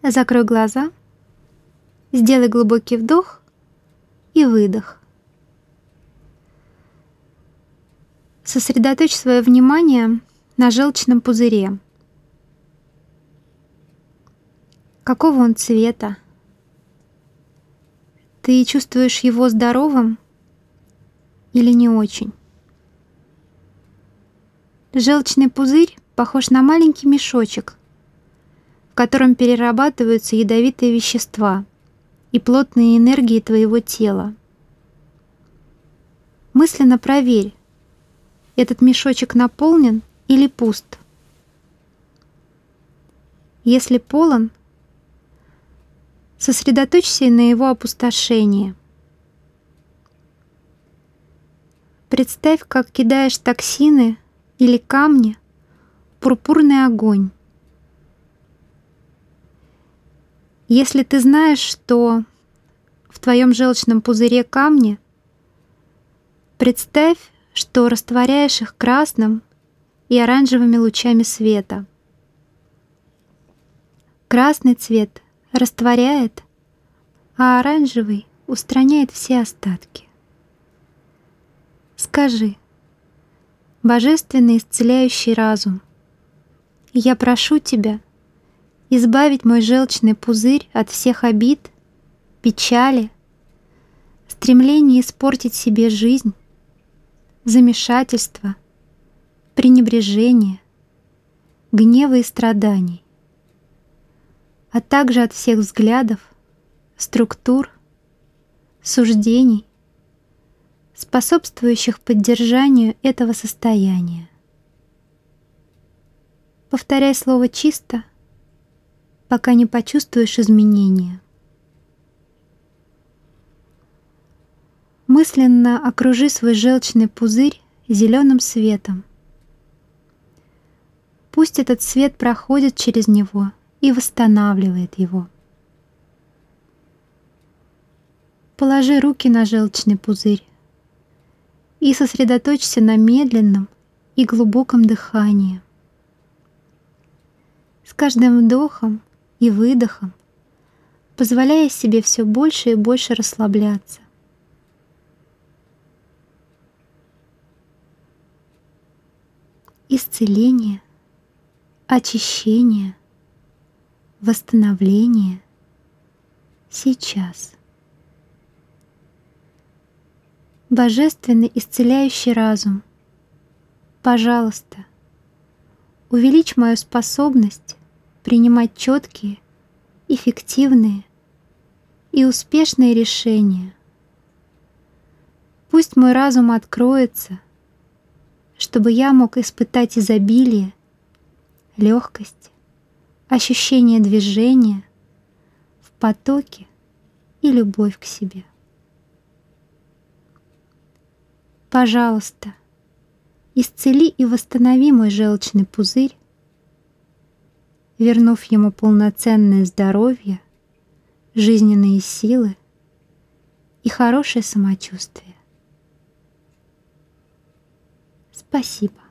Закрой глаза, сделай глубокий вдох и выдох. Сосредоточь свое внимание на желчном пузыре. Какого он цвета? Ты чувствуешь его здоровым или не очень? Желчный пузырь похож на маленький мешочек, в котором перерабатываются ядовитые вещества и плотные энергии твоего тела. Мысленно проверь, этот мешочек наполнен или пуст. Если полон, сосредоточься на его опустошении. Представь, как кидаешь токсины или камни в пурпурный огонь. Если ты знаешь, что в твоем желчном пузыре камни, представь, что растворяешь их красным и оранжевыми лучами света. Красный цвет растворяет, а оранжевый устраняет все остатки. Скажи: Божественный исцеляющий разум, я прошу Тебя избавить мой желчный пузырь от всех обид, печали, стремления испортить себе жизнь, замешательства, пренебрежения, гнева и страданий, а также от всех взглядов, структур, суждений, способствующих поддержанию этого состояния. Повторяй слово чисто, пока не почувствуешь изменения. Мысленно окружи свой желчный пузырь зеленым светом. Пусть этот свет проходит через него и восстанавливает его. Положи руки на желчный пузырь и сосредоточься на медленном и глубоком дыхании. С каждым вдохом и выдохом позволяя себе все больше и больше расслабляться. Исцеление, очищение, восстановление сейчас. Божественный исцеляющий разум, пожалуйста, увеличь мою способность принимать четкие, эффективные и успешные решения. Пусть мой разум откроется, чтобы я мог испытать изобилие, легкость, ощущение движения в потоке и любовь к себе. Пожалуйста, исцели и восстанови мой желчный пузырь, вернув ему полноценное здоровье, жизненные силы и хорошее самочувствие. Спасибо.